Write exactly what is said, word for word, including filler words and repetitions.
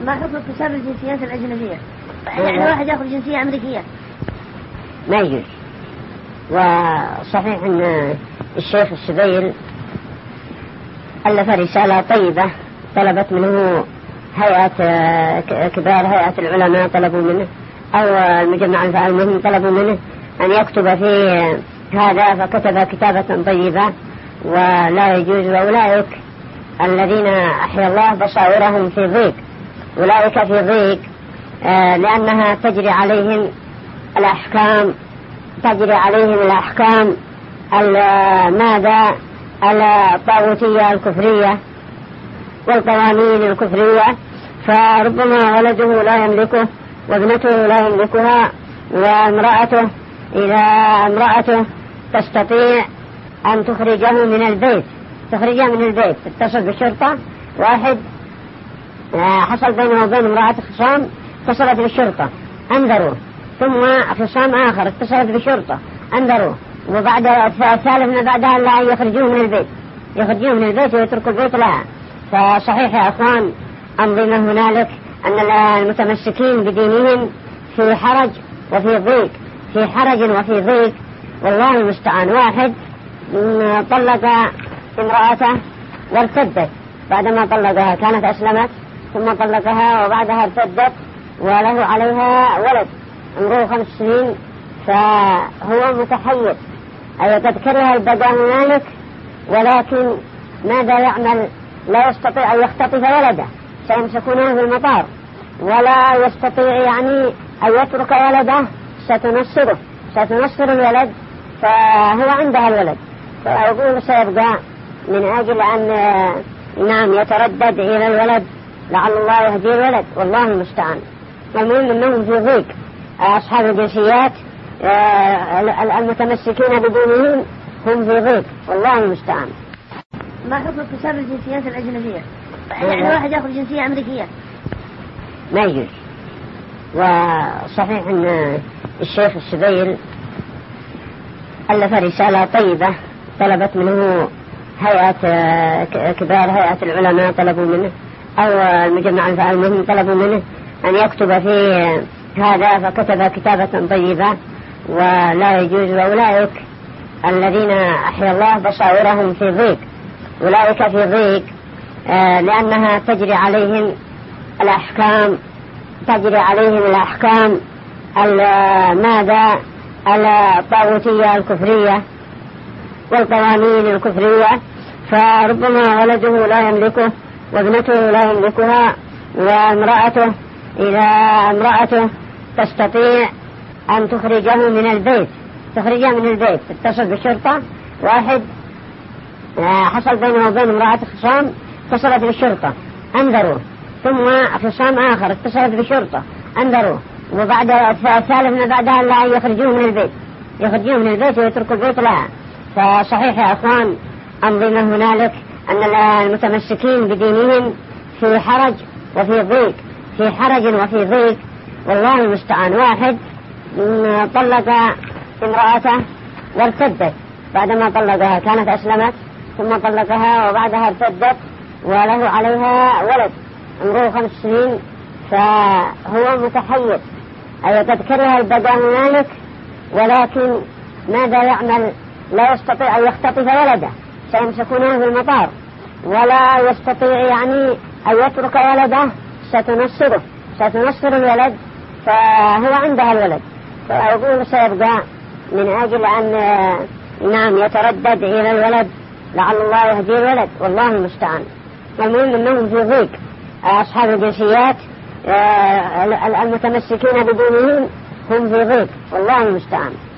ما حكم اكتساب الجنسيات الأجنبية؟ يعني واحد يأخذ جنسية أمريكية ما يجوز. وصحيح أن الشيخ السبيل ألف رسالة طيبة طلبت منه هيئة كبار هيئة العلماء طلبوا منه، أو المجمع الفعال منهم طلبوا منه أن يكتب في هذا، فكتب كتابة طيبة. ولا يجوز. وأولئك الذين أحيا الله بصائرهم في ضيق، أولئك في ضيق آه لأنها تجري عليهم الأحكام تجري عليهم الأحكام ماذا الطاغوتية الكفرية والقوانين الكفرية، فربما ولده لا يملكه وابنته لا يملكها، وامرأته إذا امرأته تستطيع أن تخرجه من البيت تخرجه من البيت تتصل بالشرطة. واحد حصل بينه وبين امرأة خصام، اتصلت بالشرطة أنذروه، ثم خصام آخر اتصلت بالشرطة أنذروه، وبعد الثالث من بعدها لا يخرجوه من البيت يخرجوه من البيت ويتركوا البيت لها. فصحيح يا أخوان أنظمة هنالك أن المتمسكين بدينهم في حرج وفي ضيق في حرج وفي ضيق، والله المستعان. واحد طلق امرأته وارتدت، بعدما طلقها كانت أسلمت ثم طلقها وبعدها ارتدت وله عليها ولد عمره خمس سنين، فهو متحير، أي قد كره البقاء هنالك، ولكن ماذا يعمل؟ لا يستطيع أن يختطف ولده، سيمسكونه في المطار، ولا يستطيع يعني أن يترك ولده، ستنصره ستنصر الولد، فهو عندها الولد، فأقول سيبقى من أجل أن نعم يتردد إلى الولد، لعل الله يهدي الولد، والله المستعان. المهم أنهم في ضيق أصحاب الجنسيات المتمسكين بدينهم هم في ضيق، والله المستعان. ما حكم اكتساب الجنسيات الأجنبية؟ يعني واحد يأخذ جنسية أمريكية ما يجوز. وصحيح أن الشيخ السبيل ألف رسالة طيبة طلبت منه هيئة كبار هيئة العلماء طلبوا منه، أو المجمع الفعال منهم طلبوا منه أن يكتب في هذا، فكتب كتابة طيبة. ولا يجوز. وأولئك الذين أحيا الله بصائرهم في ضيق، أولئك في ضيق آه لأنها تجري عليهم الأحكام تجري عليهم الأحكام ماذا الطاغوتية الكفرية والقوانين الكفرية، فربما ولده لا يملكه وابنته لا يملكها، وامرأته إذا امرأته تستطيع أن تخرجه من البيت تخرجه من البيت تتصل بالشرطة. واحد حصل بينه وبين امرأة خصام، اتصلت بالشرطة أنذروه، ثم خصام آخر اتصلت بالشرطة أنذروه، وبعد الثالث من بعدها لا يخرجوه من البيت يخرجوه من البيت ويتركوا البيت لها. فصحيح يا أخوان أنظمة هنالك أن المتمسكين بدينهم في حرج وفي ضيق في حرج وفي ضيق، والله المستعان. واحد طلق امرأته وارتدت، بعدما طلقها كانت أسلمت ثم طلقها وبعدها ارتدت وله عليها ولد عمره خمس سنين، فهو متحير، أي قد كره البقاء هنالك، ولكن ماذا يعمل؟ لا يستطيع أن يختطف ولده، سيمسكونه في المطار، ولا يستطيع يعني أن يترك ولده، ستنصره ستنصر الولد، فهو عندها الولد، فأقول سيبقى من أجل أن نعم يتردد إلى الولد، لعل الله يهدي الولد، والله المستعان. المهم أنهم في ضيق أصحاب الجنسيات المتمسكين بدينهم هم في ضيق، والله المستعان.